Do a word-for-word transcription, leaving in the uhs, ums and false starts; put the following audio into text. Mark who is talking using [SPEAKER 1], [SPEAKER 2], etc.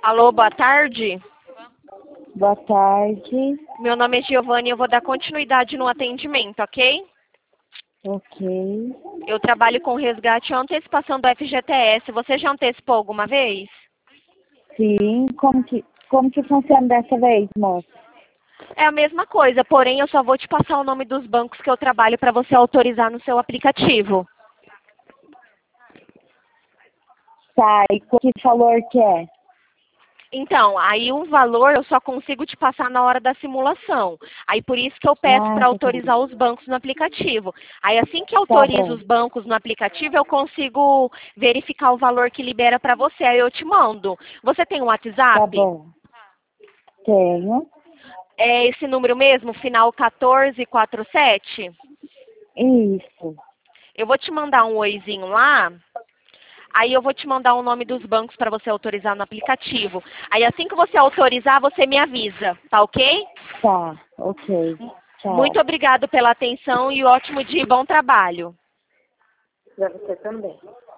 [SPEAKER 1] Alô, boa tarde.
[SPEAKER 2] Boa tarde.
[SPEAKER 1] Meu nome é Giovanni e eu vou dar continuidade no atendimento, ok?
[SPEAKER 2] Ok.
[SPEAKER 1] Eu trabalho com resgate e antecipação do F G T S. Você já antecipou alguma vez?
[SPEAKER 2] Sim, como que, como que funciona dessa vez, moça?
[SPEAKER 1] É a mesma coisa, porém eu só vou te passar o nome dos bancos que eu trabalho para você autorizar no seu aplicativo.
[SPEAKER 2] Tá, e que valor que é?
[SPEAKER 1] Então, aí o valor eu só consigo te passar na hora da simulação. Aí por isso que eu peço
[SPEAKER 2] Ah,
[SPEAKER 1] para
[SPEAKER 2] tá bom.
[SPEAKER 1] autorizar os bancos no aplicativo. Aí assim que
[SPEAKER 2] Tá
[SPEAKER 1] autorizo
[SPEAKER 2] bom,
[SPEAKER 1] os bancos no aplicativo, eu consigo verificar o valor que libera para você. Aí eu te mando. Você tem um
[SPEAKER 2] tá
[SPEAKER 1] WhatsApp?
[SPEAKER 2] bom. Tenho.
[SPEAKER 1] É esse número mesmo, final quatorze quarenta e sete?
[SPEAKER 2] Isso.
[SPEAKER 1] Eu vou te mandar um oizinho lá. Aí eu vou te mandar o nome dos bancos para você autorizar no aplicativo. Aí assim que você autorizar, você me avisa, tá ok?
[SPEAKER 2] Tá, ok.
[SPEAKER 1] Muito
[SPEAKER 2] Tchau.
[SPEAKER 1] obrigado pela atenção e ótimo dia e bom trabalho.
[SPEAKER 2] Pra você também.